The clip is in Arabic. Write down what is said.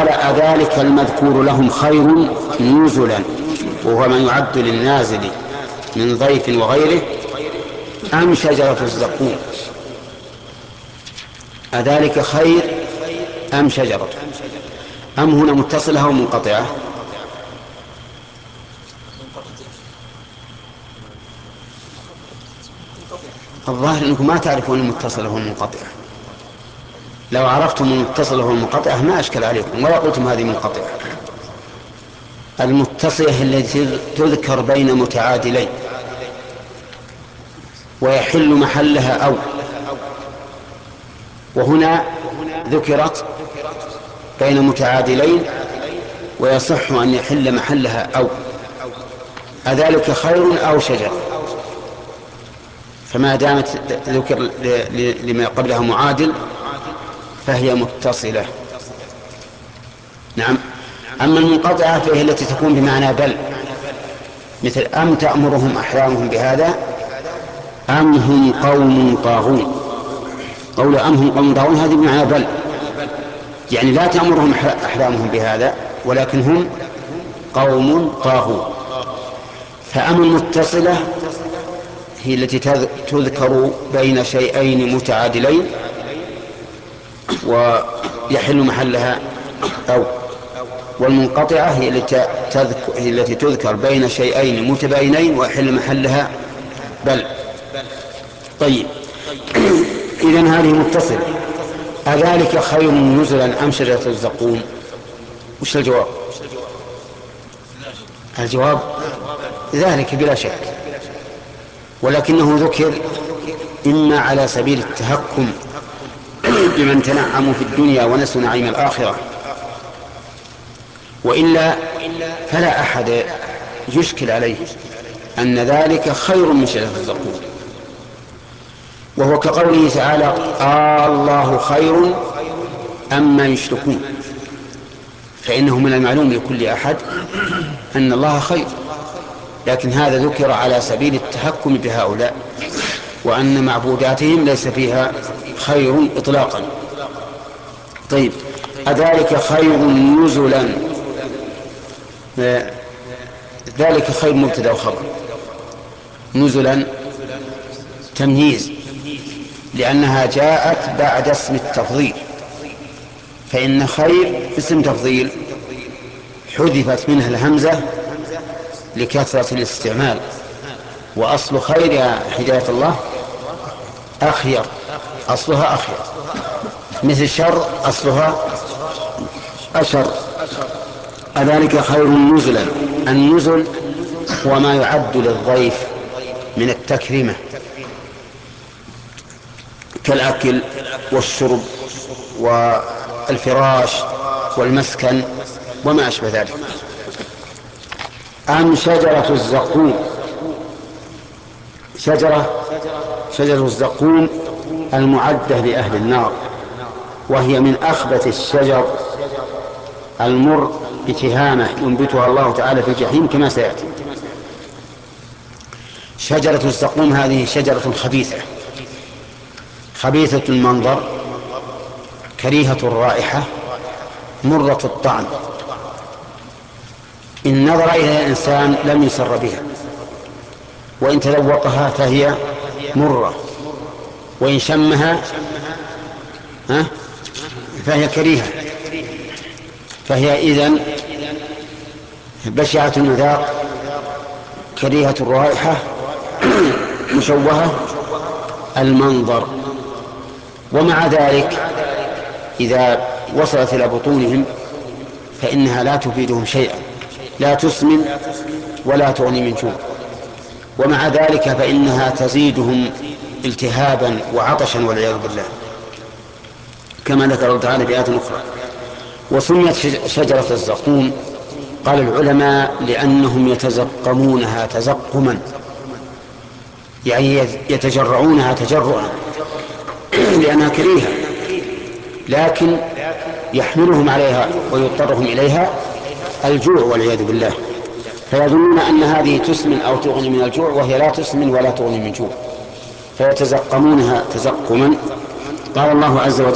قال أذلك المذكور لهم خير نزلا، وهو ما يعد للنازل من ضيف وغيره، أم شجرة الزقوم؟ أذلك خير أم شجرة؟ أم هنا متصلة أو منقطعة؟ الظاهر أنكم ما تعرفون المتصلة والمنقطعة. لو عرفتم المتصلة والمنقطعة ما أشكل عليكم ولا قلتم هذه منقطعة. المتصلة التي تذكر بين متعادلين ويحل محلها أو، وهنا ذكرت بين متعادلين ويصح أن يحل محلها أو. أذلك خير أو شجر؟ فما دامت ذكر لما قبلها معادل فهي متصلة. نعم. أما المنقطعة فهي التي تكون بمعنى بل، مثل أم تأمرهم أحلامهم بهذا أم هم قوم طاغون. قول أم هم قوم طاغون هذه بمعنى بل، يعني لا تأمرهم أحلامهم بهذا ولكن هم قوم طاغون. فأم المتصلة هي التي تذكر بين شيئين متعادلين ويحل محلها أو، والمنقطعة هي التي تذكر بين شيئين متباينين ويحل محلها بل. طيب، إذن هذه متصلة. أذلك خير نزلا أم شجرة الزقوم؟ وش الجواب؟ الجواب ذلك بلا شك، ولكنه ذكر إما على سبيل التهكم بمن تنعموا في الدنيا ونسوا نعيم الآخرة، وإلا فلا أحد يشكل عليه أن ذلك خير من شجرة الزقوم. وهو كقوله تعالى الله خير أما يشركون، فإنه من المعلوم لكل أحد أن الله خير، لكن هذا ذكر على سبيل التحكم بهؤلاء وأن معبوداتهم ليس فيها خير إطلاقا. طيب، أذلك خير نزلا؟ ذلك خير مبتدأ وخبر، نزلا تمييز لأنها جاءت بعد اسم التفضيل، فإن خير اسم تفضيل حذفت منها الهمزة لكثرة الاستعمال، وأصل خير يا هداية الله أخير، أصلها أخير، مثل شر أصلها أشر. أذلك خير نزلا؟ النزل هو ما يعد للضيف من التكريمة كالأكل والشرب والفراش والمسكن وما أشبه ذلك. أم شجرة الزقوم؟ شجرة الزقوم المعدة لأهل النار، وهي من أخبث الشجر المر بتهامة ينبتها الله تعالى في الجحيم كما سيأتي. شجرة الزقوم هذه شجرة خبيثة المنظر، كريهة الرائحة، مرة الطعم، إن نظر إليها الإنسان لم يسر بها، وإن تذوقها فهي مرة، وإن شمها فهي كريهة، فهي إذن بشعة المذاق، كريهة الرائحة، مشوهة المنظر. ومع ذلك إذا وصلت إلى بطونهم فإنها لا تفيدهم شيئا، لا تسمن ولا تغني من جوع، ومع ذلك فإنها تزيدهم التهابا وعطشا والعياذ بالله، كما ذكر الله تعالى بآيات أخرى. وسميت شجرة الزقوم قال العلماء لأنهم يتزقمونها تزقما، يعني يتجرعونها تجرعا لأنها كريهة، لكن يحملهم عليها ويضطرهم إليها الجوع والعياذ بالله، فيظنون أن هذه تسمن أو تغني من الجوع، وهي لا تسمن ولا تغني من جوع، فيتزقمونها تزقما. قال الله عز وجل